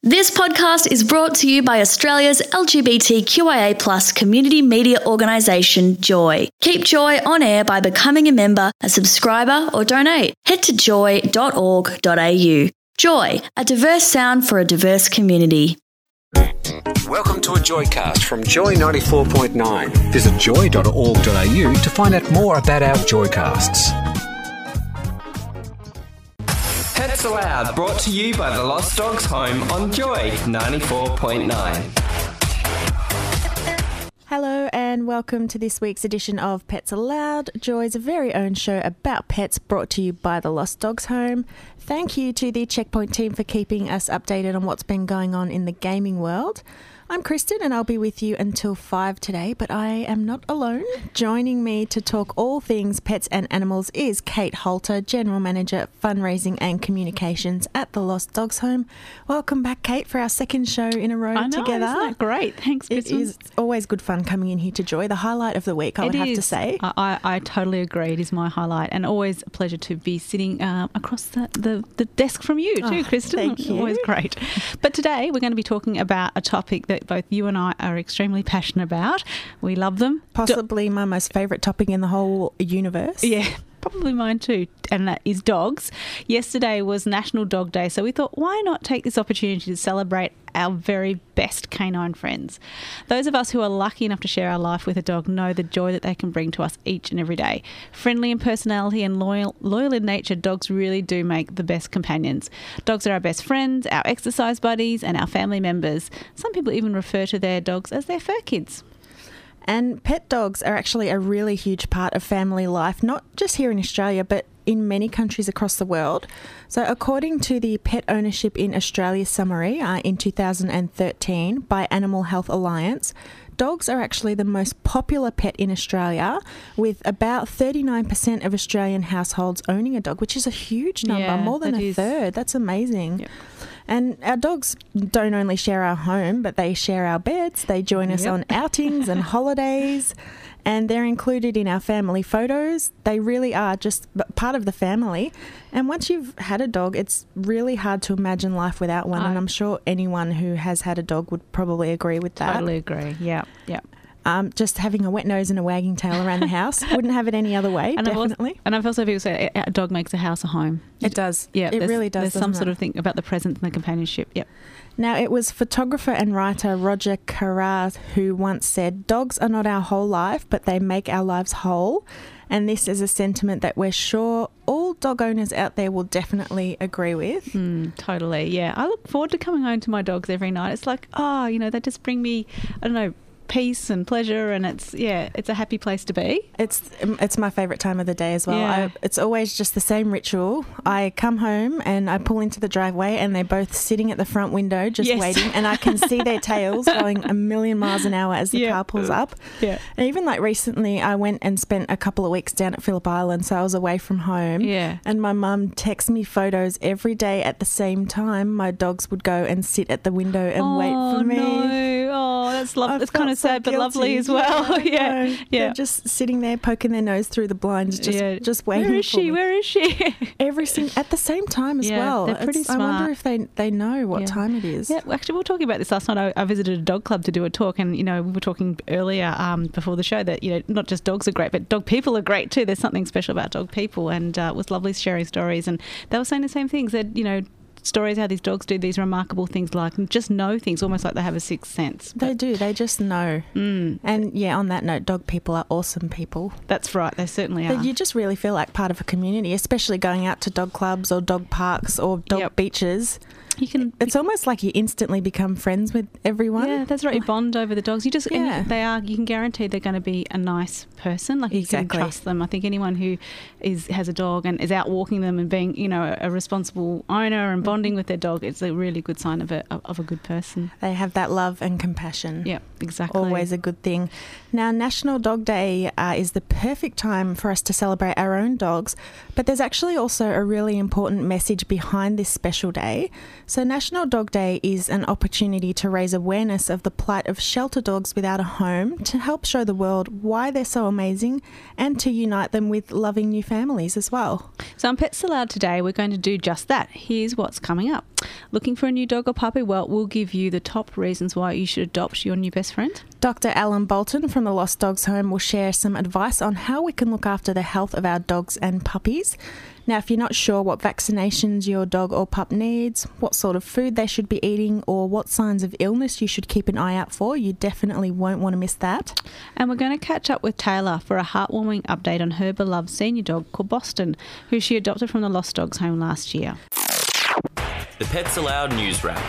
This podcast is brought to you by Australia's LGBTQIA+ community media organisation, Joy. Keep Joy on air by becoming a member, a subscriber or donate. Head to joy.org.au. Joy, a diverse sound for a diverse community. Welcome to a Joycast from Joy 94.9. Visit joy.org.au to find out more about our Joycasts. Pets Aloud, brought to you by the Lost Dogs Home on Joy 94.9. Hello and welcome to this week's edition of Pets Aloud, Joy's very own show about pets brought to you by the Lost Dogs Home. Thank you to the Checkpoint team for keeping us updated on what's been going on in the gaming world. I'm Kristen and I'll be with you until 5 today, but I am not alone. Joining me to talk all things pets and animals is Kate Holter, General Manager, Fundraising and Communications at the Lost Dogs Home. Welcome back, Kate, for our second show in a row together. Isn't that great? Thanks, Kristen. It is always good fun coming in here to Joy. The highlight of the week, I would have to say. I totally agree. It is my highlight, and always a pleasure to be sitting across the desk from you too, Kristen. Thank you. Always great. But today we're going to be talking about a topic that both you and I are extremely passionate about. We love them. Possibly my most favourite topic in the whole universe. Yeah. Probably mine too, and that is dogs. Yesterday was National Dog Day, so we thought, why not take this opportunity to celebrate our very best canine friends? Those of us who are lucky enough to share our life with a dog know the joy that they can bring to us each and every day. Friendly in personality and loyal in nature, dogs really do make the best companions. Dogs are our best friends, our exercise buddies, and our family members. Some people even refer to their dogs as their fur kids. And pet dogs are actually a really huge part of family life, not just here in Australia, but in many countries across the world. So according to the Pet Ownership in Australia summary in 2013 by Animal Health Alliance, dogs are actually the most popular pet in Australia, with about 39% of Australian households owning a dog, which is a huge number, more than a third. That's amazing. Yep. And our dogs don't only share our home, but they share our beds. They join us on outings and holidays, and they're included in our family photos. They really are just part of the family. And once you've had a dog, it's really hard to imagine life without one. And I'm sure anyone who has had a dog would probably agree with that. Totally agree. Yeah. Just having a wet nose and a wagging tail around the house. Wouldn't have it any other way, definitely. I've also people say a dog makes a house a home. It does. Yeah, it really does. There's some sort of thing about the presence and the companionship. Yep. Now, it was photographer and writer Roger Carrard who once said, "Dogs are not our whole life, but they make our lives whole." And this is a sentiment that we're sure all dog owners out there will definitely agree with. Totally, yeah. I look forward to coming home to my dogs every night. It's like, they just bring me, peace and pleasure, and it's a happy place to be. It's my favourite time of the day as well. Yeah. It's always just the same ritual. I come home and I pull into the driveway and they're both sitting at the front window just waiting, and I can see their tails going a million miles an hour as the car pulls up. Yeah. And even recently I went and spent a couple of weeks down at Phillip Island, so I was away from home. Yeah. And my mum texts me photos every day at the same time. My dogs would go and sit at the window and wait for me. No. That's lovely. It's kind of sad, but lovely as well. Yeah. They're just sitting there poking their nose through the blinds, just waiting. Where is she? Where is she? At the same time as well. They're pretty smart. I wonder if they know what time it is. Yeah, actually, we were talking about this last night. I visited a dog club to do a talk, and we were talking earlier before the show that not just dogs are great, but dog people are great too. There's something special about dog people, and it was lovely sharing stories. And they were saying the same things. That stories how these dogs do these remarkable things, like just know things, almost like they have a sixth sense. They do. They just know. And on that note, dog people are awesome people. That's right. They certainly are. But you just really feel like part of a community, especially going out to dog clubs or dog parks or dog beaches. It's almost like you instantly become friends with everyone. Yeah, that's right. You bond over the dogs. You can guarantee they're going to be a nice person. Like, you can trust them. I think anyone who has a dog and is out walking them and being, a responsible owner and bonding with their dog, it's a really good sign of a good person. They have that love and compassion. Yeah, exactly. Always a good thing. Now, National Dog Day is the perfect time for us to celebrate our own dogs, but there's actually also a really important message behind this special day. So National Dog Day is an opportunity to raise awareness of the plight of shelter dogs without a home, to help show the world why they're so amazing and to unite them with loving new families as well. So on Pets Allowed today, we're going to do just that. Here's what's coming up. Looking for a new dog or puppy? Well, we'll give you the top reasons why you should adopt your new best friend. Dr. Alan Bolton from the Lost Dogs Home will share some advice on how we can look after the health of our dogs and puppies. Now, if you're not sure what vaccinations your dog or pup needs, what sort of food they should be eating, or what signs of illness you should keep an eye out for, you definitely won't want to miss that. And we're going to catch up with Taylor for a heartwarming update on her beloved senior dog called Boston, who she adopted from the Lost Dogs Home last year. The Pets Allowed News Wrap.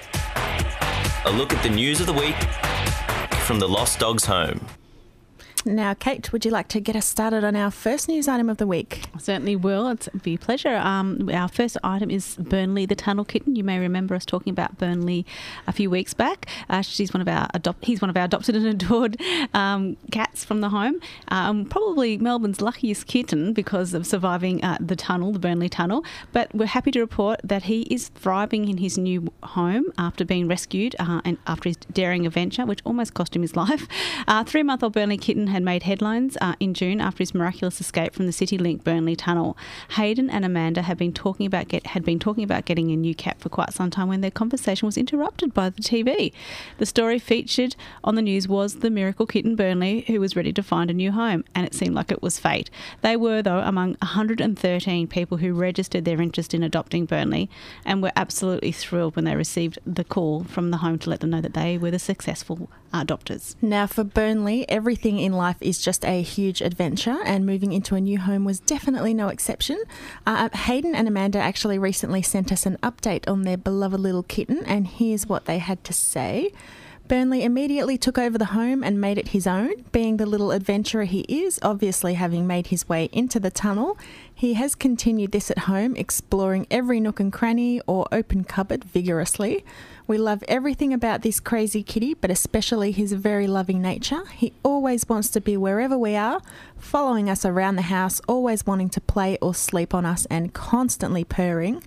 A look at the news of the week from the Lost Dogs Home. Now, Kate, would you like to get us started on our first news item of the week? Certainly will. It's a big pleasure. Our first item is Burnley the Tunnel Kitten. You may remember us talking about Burnley a few weeks back. He's one of our adopted and adored cats from the home. Probably Melbourne's luckiest kitten because of surviving the Burnley Tunnel. But we're happy to report that he is thriving in his new home after being rescued and after his daring adventure, which almost cost him his life. 3-month-old Burnley kitten had made headlines in June after his miraculous escape from the CityLink Burnley Tunnel. Hayden and Amanda had been talking about getting a new cat for quite some time when their conversation was interrupted by the TV. The story featured on the news was the miracle kitten Burnley, who was ready to find a new home, and it seemed like it was fate. They were, though, among 113 people who registered their interest in adopting Burnley, and were absolutely thrilled when they received the call from the home to let them know that they were the successful adopters. Now, for Burnley, everything in life is just a huge adventure, and moving into a new home was definitely no exception. Hayden and Amanda actually recently sent us an update on their beloved little kitten, and here's what they had to say. Burnley immediately took over the home and made it his own. Being the little adventurer he is, obviously having made his way into the tunnel, he has continued this at home, exploring every nook and cranny or open cupboard vigorously. We love everything about this crazy kitty, but especially his very loving nature. He always wants to be wherever we are, following us around the house, always wanting to play or sleep on us, and constantly purring.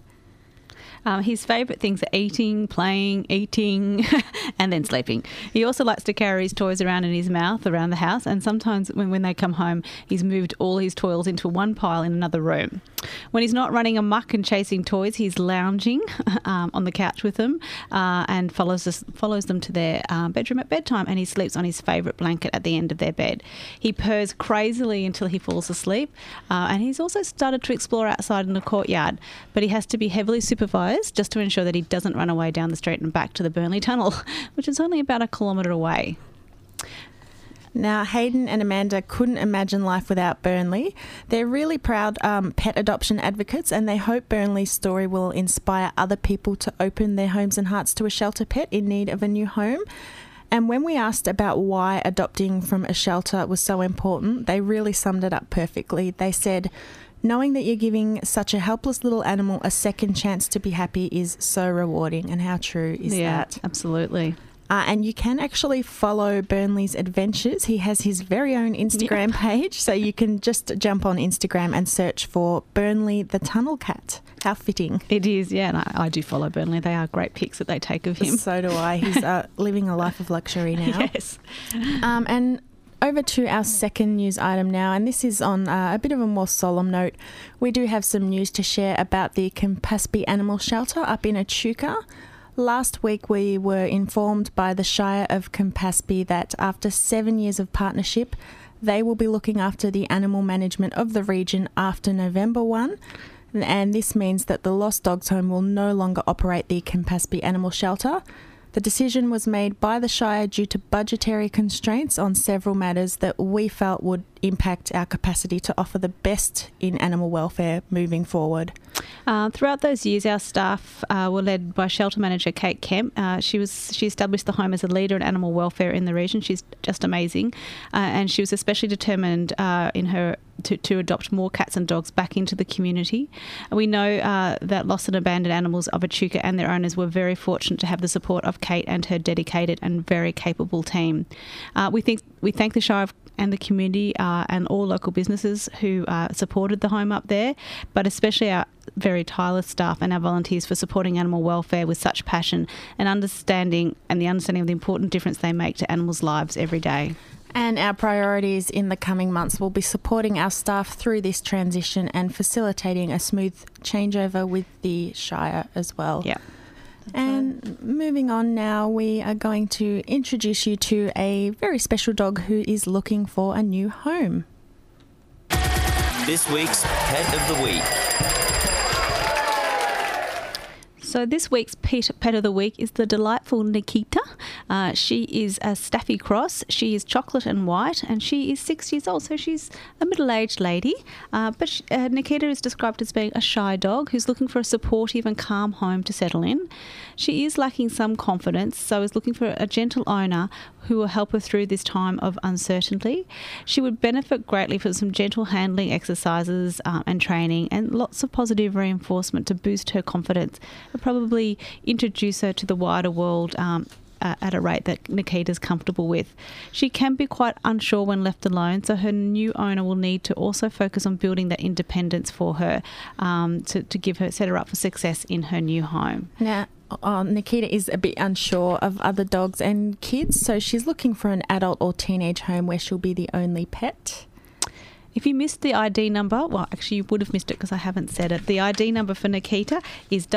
His favourite things are eating, playing, eating, and then sleeping. He also likes to carry his toys around in his mouth around the house, and sometimes when they come home, he's moved all his toys into one pile in another room. When he's not running amok and chasing toys, he's lounging on the couch with them and follows them to their bedroom at bedtime, and he sleeps on his favourite blanket at the end of their bed. He purrs crazily until he falls asleep, and he's also started to explore outside in the courtyard, but he has to be heavily supervised just to ensure that he doesn't run away down the street and back to the Burnley Tunnel, which is only about 1 kilometre away. Now, Hayden and Amanda couldn't imagine life without Burnley. They're really proud pet adoption advocates, and they hope Burnley's story will inspire other people to open their homes and hearts to a shelter pet in need of a new home. And when we asked about why adopting from a shelter was so important, they really summed it up perfectly. They said, knowing that you're giving such a helpless little animal a second chance to be happy is so rewarding. And how true is that? Yeah, absolutely. And you can actually follow Burnley's adventures. He has his very own Instagram page, so you can just jump on Instagram and search for Burnley the Tunnel Cat. How fitting. It is, yeah, and I do follow Burnley. They are great pics that they take of him. So do I. He's living a life of luxury now. Yes. And over to our second news item now, and this is on a bit of a more solemn note. We do have some news to share about the Campaspe Animal Shelter up in Echuca. Last week we were informed by the Shire of Campaspe that after 7 years of partnership, they will be looking after the animal management of the region after November 1. And this means that the Lost Dogs Home will no longer operate the Campaspe Animal Shelter. The decision was made by the Shire due to budgetary constraints on several matters that we felt would impact our capacity to offer the best in animal welfare moving forward. Throughout those years, our staff were led by shelter manager Kate Kemp. She established the home as a leader in animal welfare in the region. She's just amazing, and she was especially determined to adopt more cats and dogs back into the community. We know that lost and abandoned animals of Echuca and their owners were very fortunate to have the support of Kate and her dedicated and very capable team. We thank the Shire and the community and all local businesses who supported the home up there, but especially our very tireless staff and our volunteers for supporting animal welfare with such passion and understanding of the important difference they make to animals' lives every day. And our priorities in the coming months will be supporting our staff through this transition and facilitating a smooth changeover with the Shire as well. Yeah. And moving on now, we are going to introduce you to a very special dog who is looking for a new home. This week's Pet of the Week. So this week's pet of the week is the delightful Nikita. She is a Staffy cross. She is chocolate and white, and she is 6 years old, so she's a middle-aged lady. But Nikita is described as being a shy dog who's looking for a supportive and calm home to settle in. She is lacking some confidence, so is looking for a gentle owner who will help her through this time of uncertainty. She would benefit greatly from some gentle handling exercises and training and lots of positive reinforcement to boost her confidence and probably introduce her to the wider world at a rate that Nikita's comfortable with. She can be quite unsure when left alone, so her new owner will need to also focus on building that independence for her to set her up for success in her new home. Now, Nikita is a bit unsure of other dogs and kids, so she's looking for an adult or teenage home where she'll be the only pet. If you missed the ID number, well, actually you would have missed it because I haven't said it. The ID number for Nikita is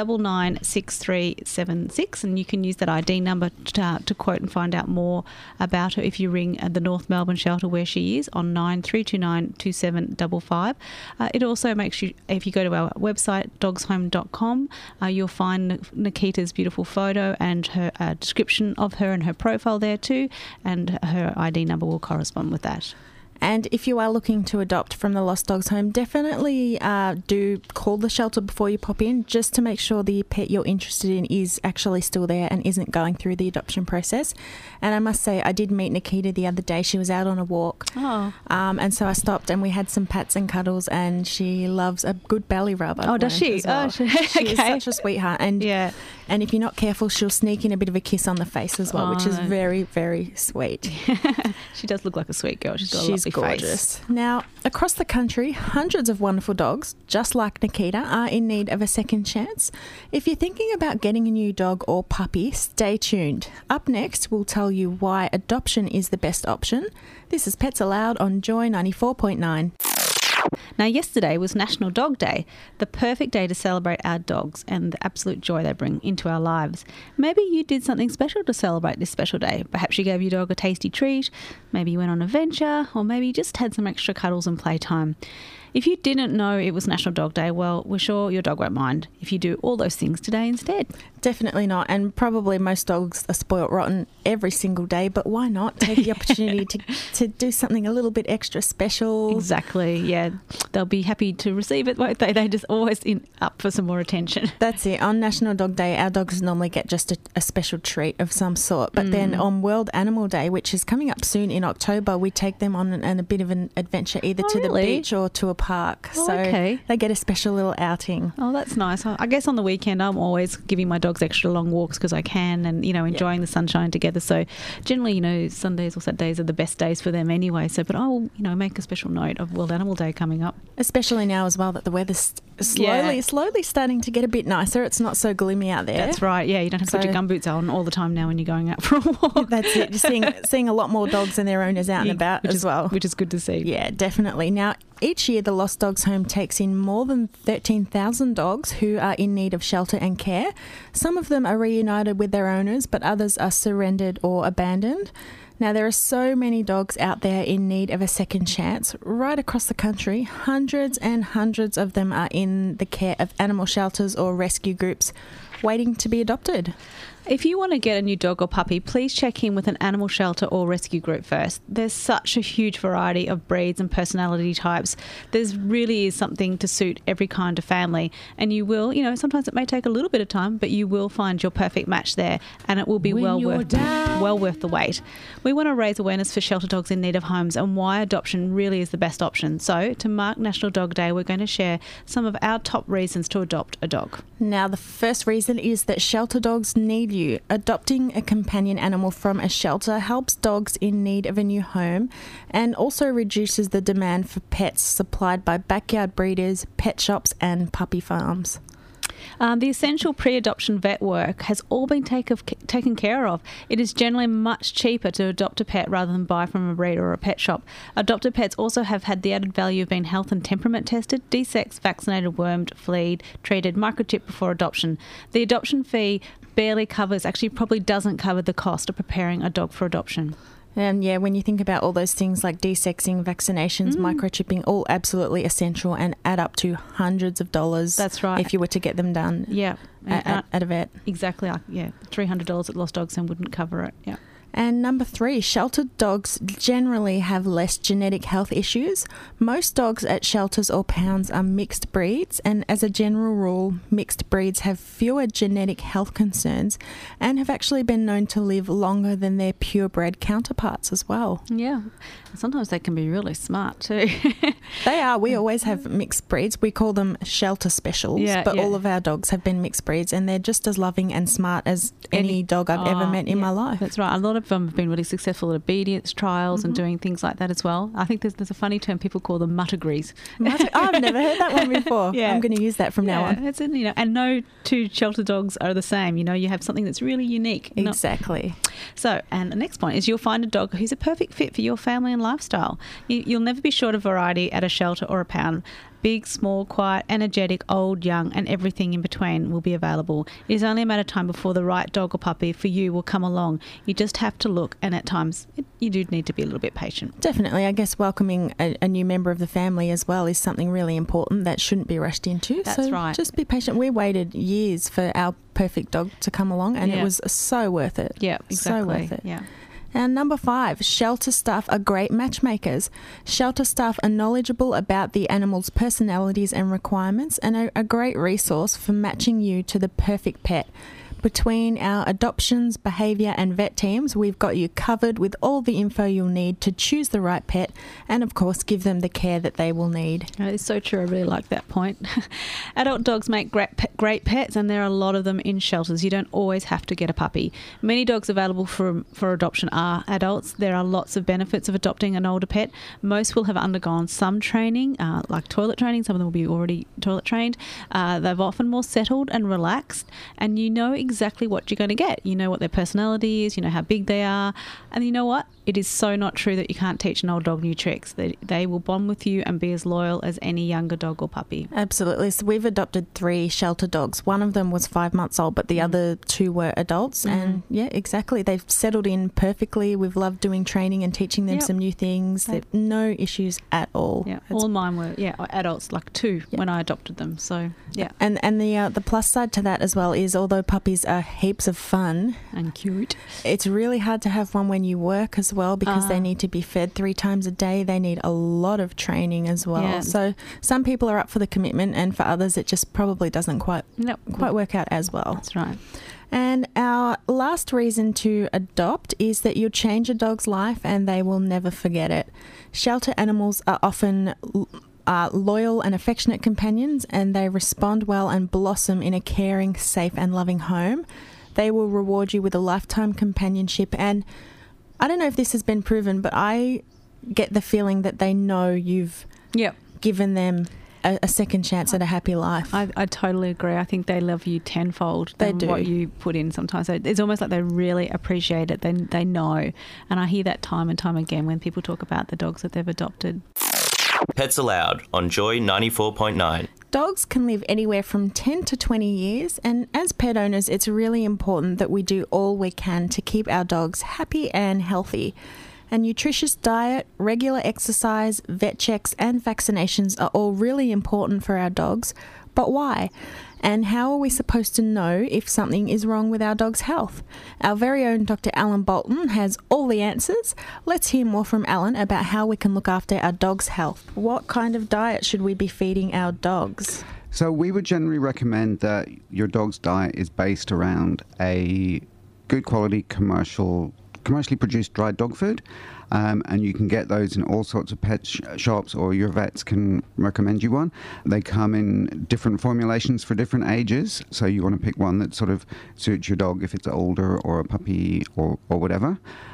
996376, and you can use that ID number to quote and find out more about her if you ring the North Melbourne shelter where she is on 9329 2755. It also makes you, if you go to our website dogshome.com, you'll find Nikita's beautiful photo and her description of her and her profile there too, and her ID number will correspond with that. And if you are looking to adopt from the Lost Dogs Home, definitely do call the shelter before you pop in, just to make sure the pet you're interested in is actually still there and isn't going through the adoption process. And I must say, I did meet Nikita the other day. She was out on a walk. Oh. And so I stopped and we had some pats and cuddles, and she loves a good belly rub. Oh, does she? Well. Oh, she is such a sweetheart. And yeah. And if you're not careful, she'll sneak in a bit of a kiss on the face as well, which is very, very sweet. She does look like a sweet girl. She's got a lovely gorgeous. face. Now, across the country, hundreds of wonderful dogs, just like Nikita, are in need of a second chance. If you're thinking about getting a new dog or puppy, stay tuned. Up next, we'll tell you why adoption is the best option. This is Pets Aloud on Joy 94.9. Now, yesterday was National Dog Day, the perfect day to celebrate our dogs and the absolute joy they bring into our lives. Maybe you did something special to celebrate this special day. Perhaps you gave your dog a tasty treat, maybe you went on an adventure, or maybe you just had some extra cuddles and playtime. If you didn't know it was National Dog Day, well, we're sure your dog won't mind if you do all those things today instead. Definitely not, and probably most dogs are spoilt rotten every single day, but why not take the opportunity to do something a little bit extra special? Exactly, yeah. They'll be happy to receive it, won't they? They're just always up for some more attention. That's it. On National Dog Day, our dogs normally get just a special treat of some sort, but then on World Animal Day, which is coming up soon in October, we take them on a bit of an adventure either to the beach or to a park. Oh, so okay. They get a special little outing. Oh, that's nice. I guess on the weekend I'm always giving my dogs extra long walks because I can, and enjoying the sunshine together. So generally, Sundays or Saturdays are the best days for them anyway. So, but I'll make a special note of World Animal Day coming up, especially now as well that the weather's slowly starting to get a bit nicer. It's not so gloomy out there. That's right. Yeah, you don't have to put your gumboots on all the time now when you're going out for a walk. That's it. Just seeing a lot more dogs and their owners out and about as well, which is good to see. Yeah, definitely. Now, each year the Lost Dogs Home takes in more than 13,000 dogs who are in need of shelter and care. Some of them are reunited with their owners, but others are surrendered or abandoned. Now, there are so many dogs out there in need of a second chance. Right across the country, hundreds and hundreds of them are in the care of animal shelters or rescue groups waiting to be adopted. If you want to get a new dog or puppy, please check in with an animal shelter or rescue group first. There's such a huge variety of breeds and personality types. There's really is something to suit every kind of family. And you will, sometimes it may take a little bit of time, but you will find your perfect match there, and it will be well worth the wait. We want to raise awareness for shelter dogs in need of homes and why adoption really is the best option. So to mark National Dog Day, we're going to share some of our top reasons to adopt a dog. Now, the first reason is that shelter dogs need you. overview. Adopting a companion animal from a shelter helps dogs in need of a new home and also reduces the demand for pets supplied by backyard breeders, pet shops and puppy farms. The essential pre-adoption vet work has all been taken care of. It is generally much cheaper to adopt a pet rather than buy from a breeder or a pet shop. Adopted pets also have had the added value of being health and temperament tested, desexed, vaccinated, wormed, fleed, treated, microchipped before adoption. The adoption fee probably doesn't cover the cost of preparing a dog for adoption. And yeah, when you think about all those things like desexing, vaccinations, microchipping, all absolutely essential and add up to hundreds of dollars. That's right. If you were to get them done at a vet. Exactly. $300 at Lost Dogs and wouldn't cover it. Yeah. And number 3, sheltered dogs generally have less genetic health issues. Most dogs at shelters or pounds are mixed breeds, and as a general rule, mixed breeds have fewer genetic health concerns and have actually been known to live longer than their purebred counterparts as well. Yeah. Sometimes they can be really smart too. They are. We always have mixed breeds. We call them shelter specials, but all of our dogs have been mixed breeds and they're just as loving and smart as any dog I've ever met in my life. That's right. A lot of them have been really successful at obedience trials and doing things like that as well. I think there's a funny term people call them muttagrees. I've never heard that one before. Yeah. I'm going to use that from now on. That's it, and no two shelter dogs are the same. You have something that's really unique. Exactly. And the next point is you'll find a dog who's a perfect fit for your family and lifestyle. You'll never be short of variety at a shelter or a pound. Big, small, quiet, energetic, old, young, and everything in between will be available. It is only a matter of time before the right dog or puppy for you will come along. You just have to look, and at times you do need to be a little bit patient. Definitely. I guess welcoming a new member of the family as well is something really important that shouldn't be rushed into. That's right. Just be patient. We waited years for our perfect dog to come along, and it was so worth it. Yeah, exactly. So worth it. Yeah. And number 5, shelter staff are great matchmakers. Shelter staff are knowledgeable about the animal's personalities and requirements and are a great resource for matching you to the perfect pet. Between our adoptions, behaviour and vet teams, we've got you covered with all the info you'll need to choose the right pet and, of course, give them the care that they will need. It's so true. I really like that point. Adult dogs make great pets, and there are a lot of them in shelters. You don't always have to get a puppy. Many dogs available for adoption are adults. There are lots of benefits of adopting an older pet. Most will have undergone some training, like toilet training. Some of them will be already toilet trained. They've often more settled and relaxed, and you know exactly what you're going to get. You know what their personality is, you know how big they are, and you know what? It is so not true that you can't teach an old dog new tricks. They will bond with you and be as loyal as any younger dog or puppy. Absolutely. So we've adopted 3 shelter dogs. One of them was 5 months old, but the other 2 were adults. And yeah, exactly. They've settled in perfectly. We've loved doing training and teaching them some new things. No issues at all. Yeah, all mine were adults, like 2 when I adopted them. So yeah. And the plus side to that as well is although puppies are heaps of fun and cute, it's really hard to have one when you work as well because they need to be fed 3 times a day. They need a lot of training as well. Yeah. So some people are up for the commitment and for others it just probably doesn't quite work out as well. That's right. And our last reason to adopt is that you'll change a dog's life and they will never forget it. Shelter animals are often loyal and affectionate companions, and they respond well and blossom in a caring, safe and loving home. They will reward you with a lifetime companionship, and I don't know if this has been proven, but I get the feeling that they know you've given them a second chance at a happy life. I totally agree. I think they love you tenfold than what you put in sometimes. So it's almost like they really appreciate it. They know. And I hear that time and time again when people talk about the dogs that they've adopted. Pets Allowed on Joy 94.9. Dogs can live anywhere from 10 to 20 years, and as pet owners, it's really important that we do all we can to keep our dogs happy and healthy. A nutritious diet, regular exercise, vet checks and vaccinations are all really important for our dogs. But why? And how are we supposed to know if something is wrong with our dog's health? Our very own Dr. Alan Bolton has all the answers. Let's hear more from Alan about how we can look after our dog's health. What kind of diet should we be feeding our dogs? So we would generally recommend that your dog's diet is based around a good quality commercially produced dry dog food. and you can get those in all sorts of pet shops, or your vets can recommend you one. They come in different formulations for different ages, so you want to pick one that sort of suits your dog if it's older or a puppy or whatever.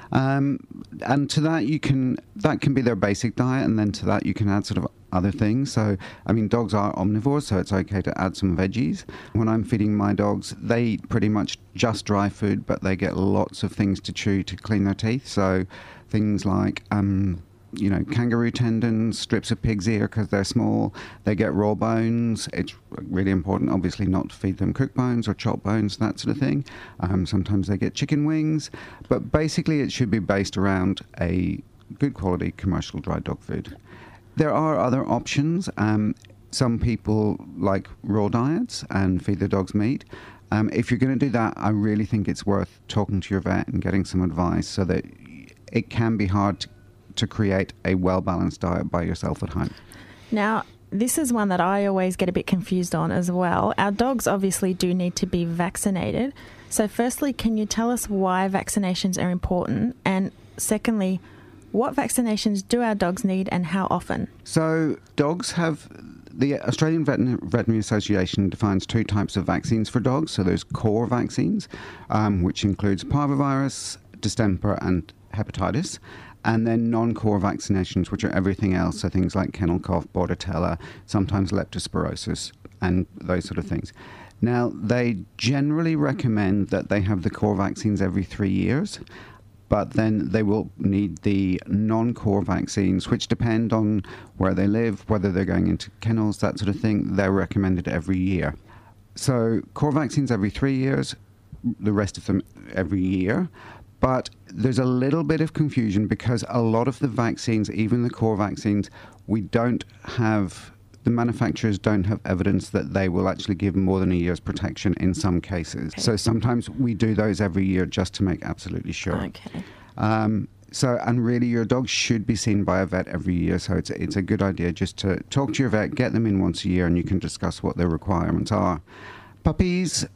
And to that that can be their basic diet, and then to that you can add sort of other things. So, I mean, dogs are omnivores, so it's okay to add some veggies. When I'm feeding my dogs, they eat pretty much just dry food, but they get lots of things to chew to clean their teeth. So things like kangaroo tendons, strips of pig's ear because they're small. They get raw bones. It's really important, obviously, not to feed them cooked bones or chopped bones, that sort of thing. Sometimes they get chicken wings. But basically, it should be based around a good quality commercial dry dog food. There are other options. Some people like raw diets and feed their dogs meat. If you're going to do that, I really think it's worth talking to your vet and getting some advice, so that it can be hard to create a well-balanced diet by yourself at home. Now, this is one that I always get a bit confused on as well. Our dogs obviously do need to be vaccinated. So firstly, can you tell us why vaccinations are important? And secondly, what vaccinations do our dogs need and how often? So dogs have... The Australian Veterinary Association defines 2 types of vaccines for dogs. So there's core vaccines, which includes parvovirus, distemper and hepatitis. And then non-core vaccinations, which are everything else, so things like kennel cough, bordetella, sometimes leptospirosis, and those sort of things. Now, they generally recommend that they have the core vaccines every 3 years, but then they will need the non-core vaccines, which depend on where they live, whether they're going into kennels, that sort of thing. They're recommended every year. So core vaccines every 3 years, the rest of them every year. But there's a little bit of confusion because a lot of the vaccines, even the core vaccines, the manufacturers don't have evidence that they will actually give more than a year's protection in some cases. Okay. So sometimes we do those every year just to make absolutely sure. Okay. And really your dog should be seen by a vet every year. So it's a good idea just to talk to your vet, get them in once a year, and you can discuss what their requirements are. Puppies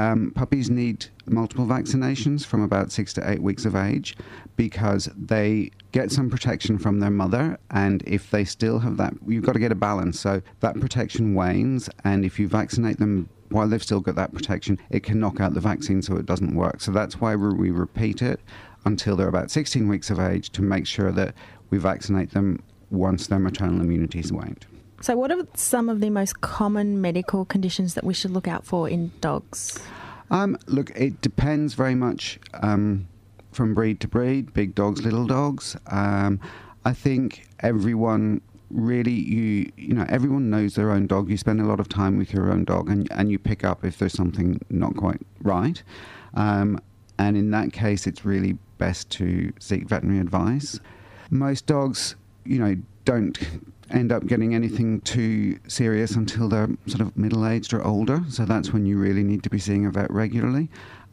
need multiple vaccinations from about 6 to 8 weeks of age because they get some protection from their mother, and if they still have that, you've got to get a balance. So that protection wanes, and if you vaccinate them while they've still got that protection, it can knock out the vaccine so it doesn't work. So that's why we repeat it until they're about 16 weeks of age to make sure that we vaccinate them once their maternal immunity is waned. So what are some of the most common medical conditions that we should look out for in dogs? Look, it depends very much from breed to breed, big dogs, little dogs. I think everyone really, everyone knows their own dog. You spend a lot of time with your own dog and you pick up if there's something not quite right. And in that case, it's really best to seek veterinary advice. Most dogs, don't end up getting anything too serious until they're sort of middle-aged or older. So that's when you really need to be seeing a vet regularly.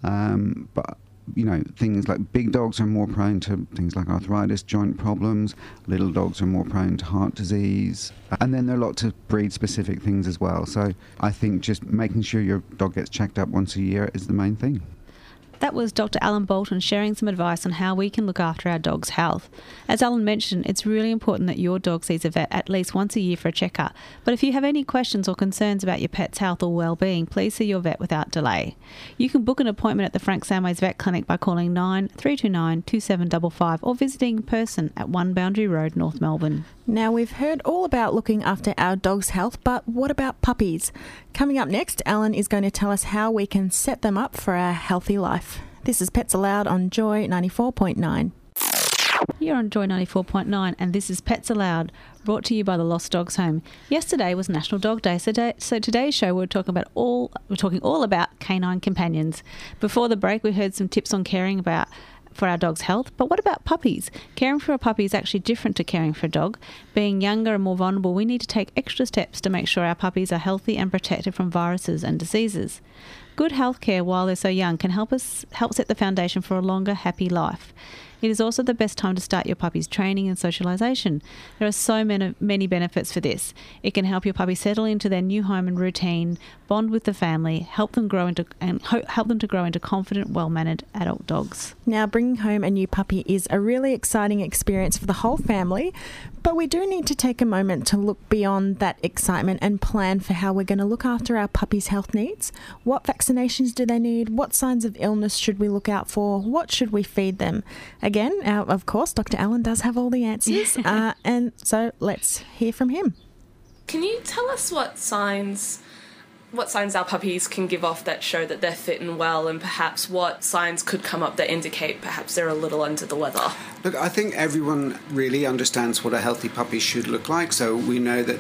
But things like big dogs are more prone to things like arthritis, joint problems. Little dogs are more prone to heart disease. And then there are lots of breed-specific things as well. So I think just making sure your dog gets checked up once a year is the main thing. That was Dr. Alan Bolton sharing some advice on how we can look after our dog's health. As Alan mentioned, it's really important that your dog sees a vet at least once a year for a checkup. But if you have any questions or concerns about your pet's health or well-being, please see your vet without delay. You can book an appointment at the Frank Samways Vet Clinic by calling 9329 2755 or visiting in person at 1 Boundary Road, North Melbourne. Now, we've heard all about looking after our dog's health, but what about puppies? Coming up next, Alan is going to tell us how we can set them up for a healthy life. This is Pets Aloud on Joy 94.9. You're on Joy 94.9 and this is Pets Aloud, brought to you by the Lost Dogs Home. Yesterday was National Dog Day, so today's show we're talking all about canine companions. Before the break, we heard some tips on caring for our dog's health, but what about puppies? Caring for a puppy is actually different to caring for a dog. Being younger and more vulnerable, we need to take extra steps to make sure our puppies are healthy and protected from viruses and diseases. Good health care while they're so young can help set the foundation for a longer, happy life. It is also the best time to start your puppy's training and socialisation. There are so many benefits for this. It can help your puppy settle into their new home and routine, bond with the family, help them to grow into confident, well-mannered adult dogs. Now, bringing home a new puppy is a really exciting experience for the whole family, but we do need to take a moment to look beyond that excitement and plan for how we're going to look after our puppy's health needs. What vaccinations do they need? What signs of illness should we look out for? What should we feed them? Again, of course, Dr. Allen does have all the answers, and so let's hear from him. Can you tell us what signs our puppies can give off that show that they're fit and well, and perhaps what signs could come up that indicate perhaps they're a little under the weather? Look, I think everyone really understands what a healthy puppy should look like. So we know that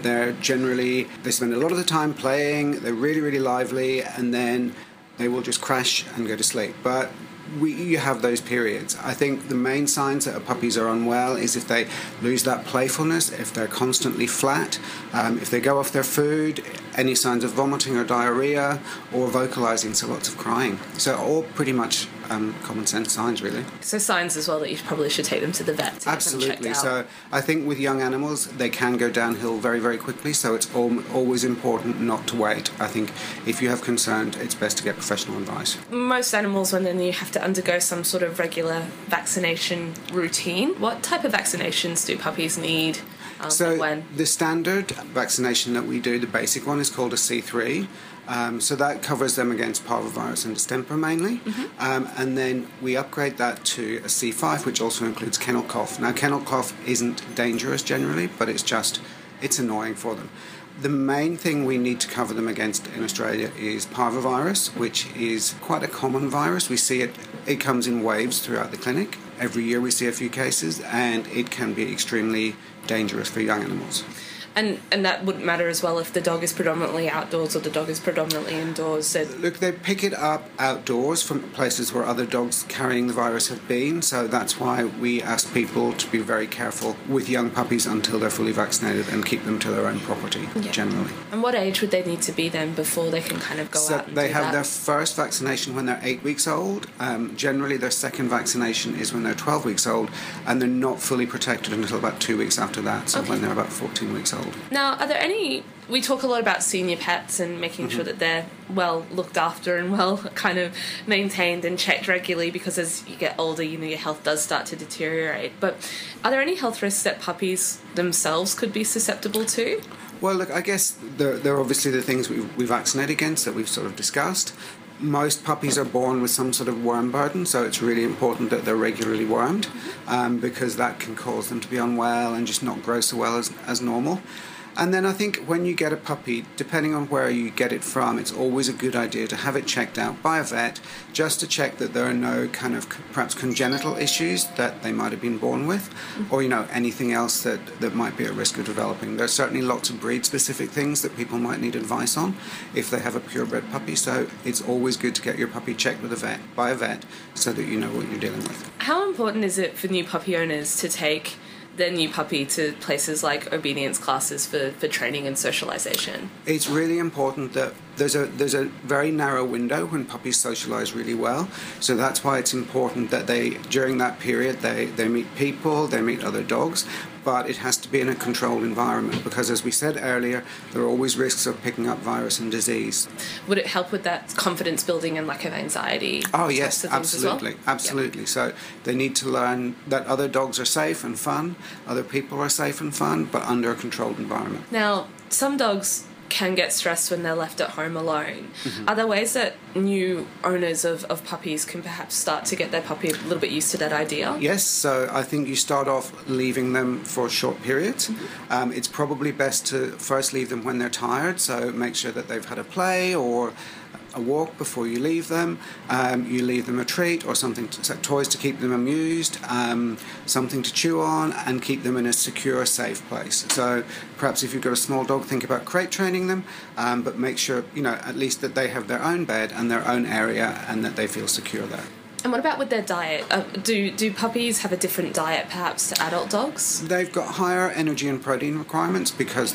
they spend a lot of the time playing, they're really, really lively, and then they will just crash and go to sleep. But you have those periods. I think the main signs that puppies are unwell is if they lose that playfulness, if they're constantly flat, if they go off their food, any signs of vomiting or diarrhea, or vocalising, so lots of crying. So all pretty much common sense signs, really. So signs as well that you probably should take them to the vet to Absolutely. get them checked So out. I think with young animals, they can go downhill very, very quickly, so it's always important not to wait. I think if you have concerns, it's best to get professional advice. Most animals, when then you have to undergo some sort of regular vaccination routine, what type of vaccinations do puppies need? So when? The standard vaccination that we do, the basic one, is called a C3. So that covers them against parvovirus and distemper mainly. And then we upgrade that to a C5, which also includes kennel cough. Now, kennel cough isn't dangerous generally, but it's annoying for them. The main thing we need to cover them against in Australia is parvovirus, which is quite a common virus. We see it comes in waves throughout the clinic. Every year we see a few cases, and it can be extremely dangerous for young animals. And that wouldn't matter as well if the dog is predominantly outdoors or the dog is predominantly indoors. So look, they pick it up outdoors from places where other dogs carrying the virus have been, so that's why we ask people to be very careful with young puppies until they're fully vaccinated and keep them to their own property, generally. And what age would they need to be then before they can kind of go out and do that? They have their first vaccination when they're 8 weeks old. Generally, their second vaccination is when they're 12 weeks old, and they're not fully protected until about 2 weeks after that, so when they're about 14 weeks old. Now, are there we talk a lot about senior pets and making sure that they're well looked after and well kind of maintained and checked regularly, because as you get older, your health does start to deteriorate. But are there any health risks that puppies themselves could be susceptible to? Well, look, I guess they're obviously the things we vaccinate against that we've sort of discussed. Most puppies are born with some sort of worm burden, so it's really important that they're regularly wormed, because that can cause them to be unwell and just not grow so well as normal. And then I think when you get a puppy, depending on where you get it from, it's always a good idea to have it checked out by a vet, just to check that there are no kind of perhaps congenital issues that they might have been born with, or anything else that might be at risk of developing. There's certainly lots of breed-specific things that people might need advice on if they have a purebred puppy, so it's always good to get your puppy checked by a vet so that you know what you're dealing with. How important is it for new puppy owners to take their new puppy to places like obedience classes for training and socialisation? It's really important that there's a very narrow window when puppies socialise really well, so that's why it's important that during that period they meet people, they meet other dogs, but it has to be in a controlled environment, because as we said earlier, there are always risks of picking up virus and disease. Would it help with that confidence building and lack of anxiety? Oh yes, absolutely. Well? Absolutely. Yep. So they need to learn that other dogs are safe and fun, other people are safe and fun, but under a controlled environment. Now, some dogs can get stressed when they're left at home alone. Are there ways that new owners of puppies can perhaps start to get their puppy a little bit used to that idea? Yes, so I think you start off leaving them for short periods. It's probably best to first leave them when they're tired, so make sure that they've had a play or a walk before you leave them. You leave them a treat or something, toys to keep them amused, something to chew on, and keep them in a secure, safe place. So perhaps if you've got a small dog, think about crate training them, but make sure, at least that they have their own bed and their own area and that they feel secure there. And what about with their diet? Do puppies have a different diet perhaps to adult dogs? They've got higher energy and protein requirements because they're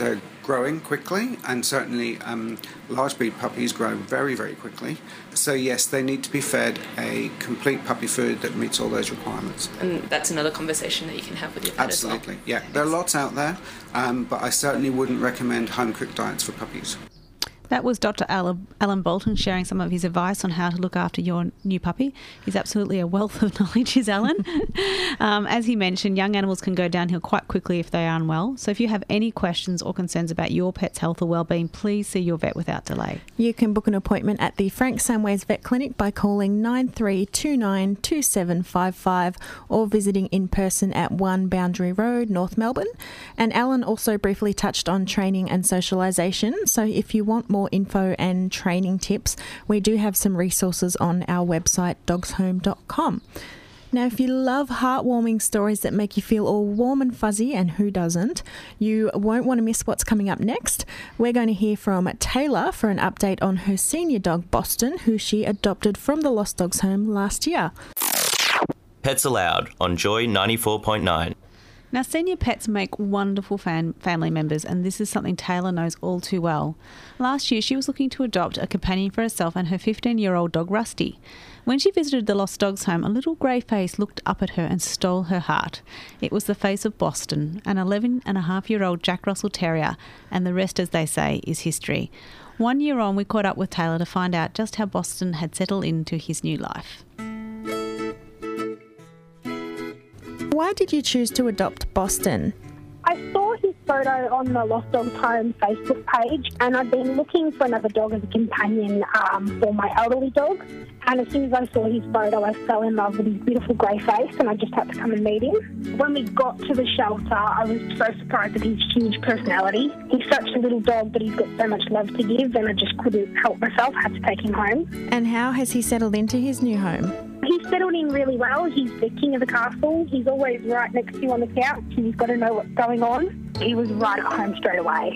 growing quickly, and certainly large breed puppies grow very, very quickly. So yes, they need to be fed a complete puppy food that meets all those requirements. And that's another conversation that you can have with your pet Absolutely, as well. yeah. There are lots out there, but I certainly wouldn't recommend home-cooked diets for puppies. That was Dr. Alan Bolton sharing some of his advice on how to look after your new puppy. He's absolutely a wealth of knowledge, is Alan. As he mentioned, young animals can go downhill quite quickly if they are unwell. So if you have any questions or concerns about your pet's health or wellbeing, please see your vet without delay. You can book an appointment at the Frank Samways Vet Clinic by calling 9329 2755 or visiting in person at 1 Boundary Road, North Melbourne. And Alan also briefly touched on training and socialisation. So if you want more info and training tips, we do have some resources on our website, dogshome.com. Now, if you love heartwarming stories that make you feel all warm and fuzzy, and who doesn't, you won't want to miss what's coming up next. We're going to hear from Taylor for an update on her senior dog, Boston, who she adopted from the Lost Dogs Home last year. Pets Allowed on Joy 94.9. Now, senior pets make wonderful family members, and this is something Taylor knows all too well. Last year, she was looking to adopt a companion for herself and her 15-year-old dog, Rusty. When she visited the Lost Dogs Home, a little grey face looked up at her and stole her heart. It was the face of Boston, an 11-and-a-half-year-old Jack Russell Terrier, and the rest, as they say, is history. 1 year on, we caught up with Taylor to find out just how Boston had settled into his new life. Why did you choose to adopt Boston? I saw his photo on the Lost Dogs Home Facebook page, and I've been looking for another dog as a companion for my elderly dog. And as soon as I saw his photo, I fell in love with his beautiful grey face, and I just had to come and meet him. When we got to the shelter, I was so surprised at his huge personality. He's such a little dog, but he's got so much love to give, and I just couldn't help myself. I had to take him home. And how has he settled into his new home? He's settled in really well. He's the king of the castle. He's always right next to you on the couch, and you've got to know what's going on. He was right at home straight away.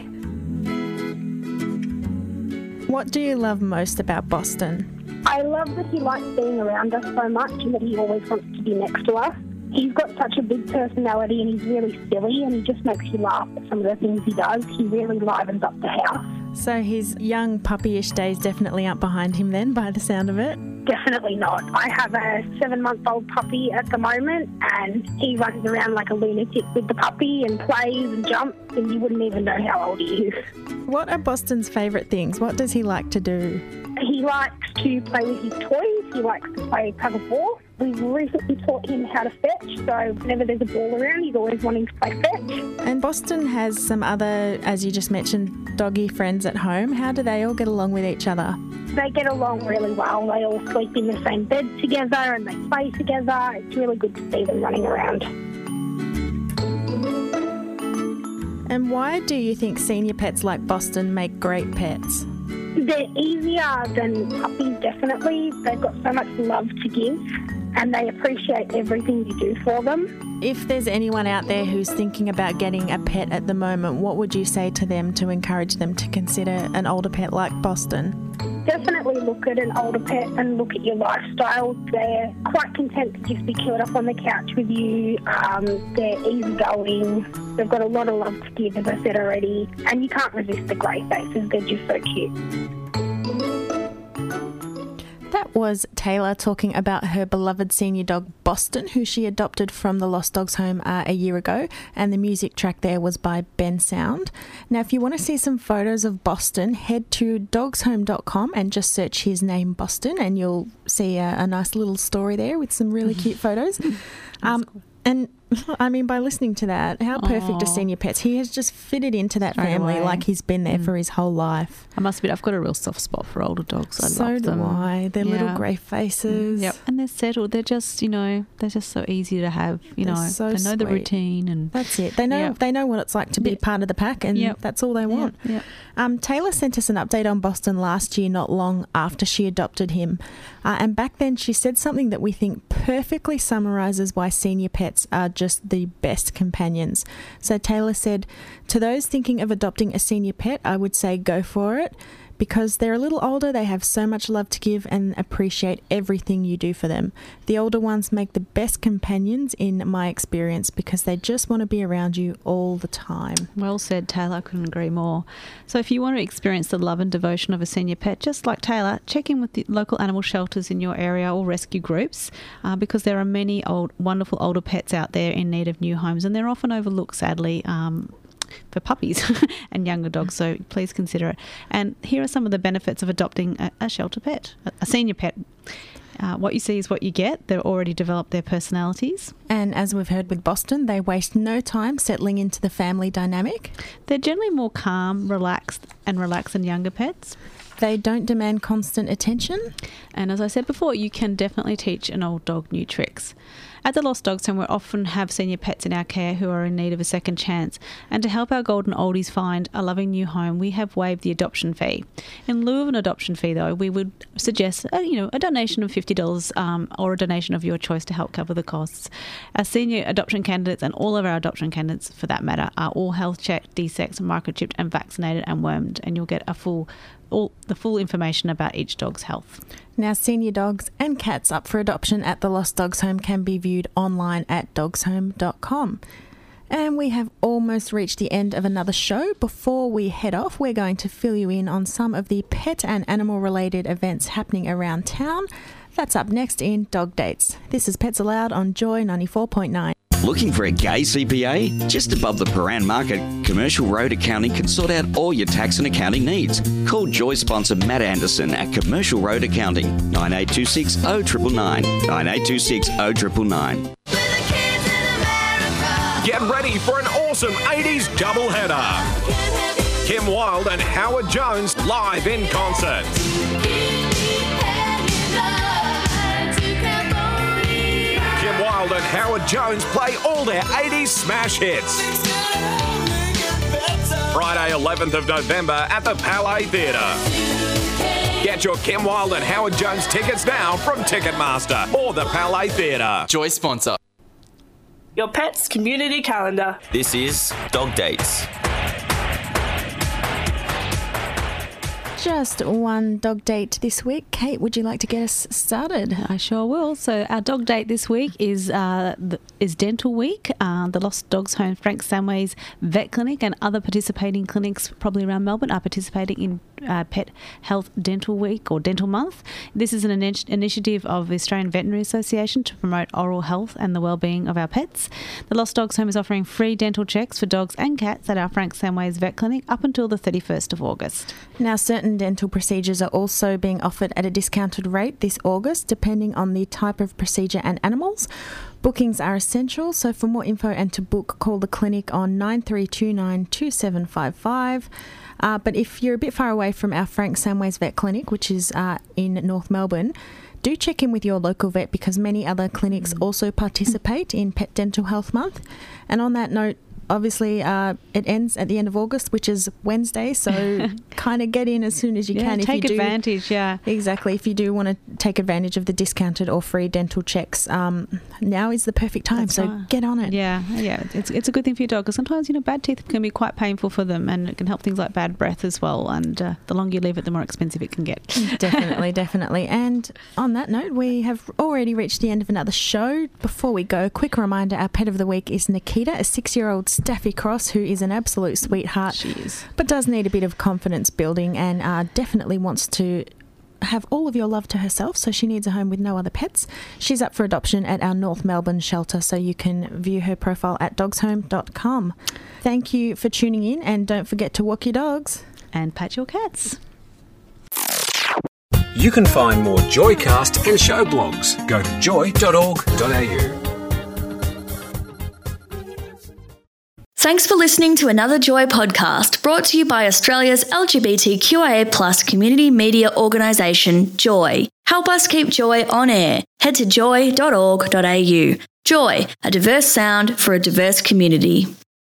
What do you love most about Boston? I love that he likes being around us so much and that he always wants to be next to us. He's got such a big personality and he's really silly and he just makes you laugh at some of the things he does. He really livens up the house. So his young puppyish days definitely aren't behind him then, by the sound of it? Definitely not. I have a 7-month-old puppy at the moment and he runs around like a lunatic with the puppy and plays and jumps and you wouldn't even know how old he is. What are Boston's favourite things? What does he like to do? He likes to play with his toys. He likes to play tug of war. We've recently taught him how to fetch, so whenever there's a ball around, he's always wanting to play fetch. And Boston has some other, as you just mentioned, doggy friends at home. How do they all get along with each other? They get along really well. They all sleep in the same bed together and they play together. It's really good to see them running around. And why do you think senior pets like Boston make great pets? They're easier than puppies, definitely. They've got so much love to give and they appreciate everything you do for them. If there's anyone out there who's thinking about getting a pet at the moment, what would you say to them to encourage them to consider an older pet like Boston? Definitely look at an older pet and look at your lifestyle. They're quite content to just be curled up on the couch with you. They're easygoing. They've got a lot of love to give, as I said already. And you can't resist the grey faces. They're just so cute. That was Taylor talking about her beloved senior dog Boston, who she adopted from the Lost Dogs Home a year ago, and the music track there was by Ben Sound. Now, if you want to see some photos of Boston, head to dogshome.com and just search his name Boston, and you'll see a nice little story there with some really cute photos. And I mean, by listening to that, how perfect are senior pets? He has just fitted into that family like he's been there for his whole life. I must admit, I've got a real soft spot for older dogs. I so love them. So do I. They're little grey faces. Yep. And they're settled. They're just, they're just so easy to have, they're so they know sweet. The routine. And that's it. They know what it's like to be part of the pack, and that's all they want. Taylor sent us an update on Boston last year, not long after she adopted him. And back then she said something that we think perfectly summarises why senior pets are just the best companions. So Taylor said, to those thinking of adopting a senior pet, I would say go for it Because they're a little older, they have so much love to give and appreciate everything you do for them. The older ones make the best companions in my experience because they just want to be around you all the time. Well said, Taylor. I couldn't agree more. So if you want to experience the love and devotion of a senior pet, just like Taylor, check in with the local animal shelters in your area or rescue groups because there are many wonderful older pets out there in need of new homes, and they're often overlooked, sadly, for puppies and younger dogs, so please consider it. And here are some of the benefits of adopting a shelter pet, a senior pet. What you see is what you get. They've already developed their personalities. And as we've heard with Boston, they waste no time settling into the family dynamic. They're generally more calm, relaxed than younger pets. They don't demand constant attention. And as I said before, you can definitely teach an old dog new tricks. At the Lost Dogs Home, we often have senior pets in our care who are in need of a second chance. And to help our golden oldies find a loving new home, we have waived the adoption fee. In lieu of an adoption fee, though, we would suggest a donation of $50 or a donation of your choice to help cover the costs. Our senior adoption candidates, and all of our adoption candidates for that matter, are all health checked, desexed, microchipped and vaccinated and wormed, and you'll get the full information about each dog's health. Now, senior dogs and cats up for adoption at the Lost Dogs Home can be viewed online at dogshome.com. And we have almost reached the end of another show. Before we head off, we're going to fill you in on some of the pet and animal-related events happening around town. That's up next in Dog Dates. This is Pets Aloud on Joy 94.9. Looking for a gay CPA? Just above the Paran Market, Commercial Road Accounting can sort out all your tax and accounting needs. Call Joy sponsor Matt Anderson at Commercial Road Accounting, 9826 0999, 9826 0999. Get ready for an awesome 80s doubleheader. Kim Wilde and Howard Jones live in concert. Kim Wilde and Howard Jones play all their 80s smash hits. Friday, 11th of November at the Palais Theatre. Get your Kim Wilde and Howard Jones tickets now from Ticketmaster or the Palais Theatre. Joy sponsor. Your pet's community calendar. This is Dog Dates. Just one dog date this week. Kate, would you like to get us started? I sure will. So our dog date this week is Dental Week. The Lost Dogs Home, Frank Samways Vet Clinic and other participating clinics probably around Melbourne are participating in Pet Health Dental Week or Dental Month. This is an initiative of the Australian Veterinary Association to promote oral health and the well-being of our pets. The Lost Dogs Home is offering free dental checks for dogs and cats at our Frank Samways Vet Clinic up until the 31st of August. Now, certain dental procedures are also being offered at a discounted rate this August, depending on the type of procedure and animals. Bookings are essential, so for more info and to book, call the clinic on 9329 2755. But if you're a bit far away from our Frank Samways Vet Clinic, which is in North Melbourne, do check in with your local vet because many other clinics also participate in Pet Dental Health Month. And on that note, obviously, it ends at the end of August, which is Wednesday, so kind of get in as soon as you can. Take advantage, yeah. Exactly. If you do want to take advantage of the discounted or free dental checks, now is the perfect time, get on it. Yeah. It's a good thing for your dog because sometimes, bad teeth can be quite painful for them and it can help things like bad breath as well, and the longer you leave it, the more expensive it can get. Definitely. And on that note, we have already reached the end of another show. Before we go, quick reminder, our pet of the week is Nikita, a 6-year-old Staffy Cross, who is an absolute sweetheart. She is. But does need a bit of confidence building and definitely wants to have all of your love to herself, so she needs a home with no other pets. She's up for adoption at our North Melbourne shelter, so you can view her profile at dogshome.com. Thank you for tuning in, and don't forget to walk your dogs. And pat your cats. You can find more Joycast and show blogs. Go to joy.org.au. Thanks for listening to another Joy podcast brought to you by Australia's LGBTQIA+ community media organisation, Joy. Help us keep Joy on air. Head to joy.org.au. Joy, a diverse sound for a diverse community.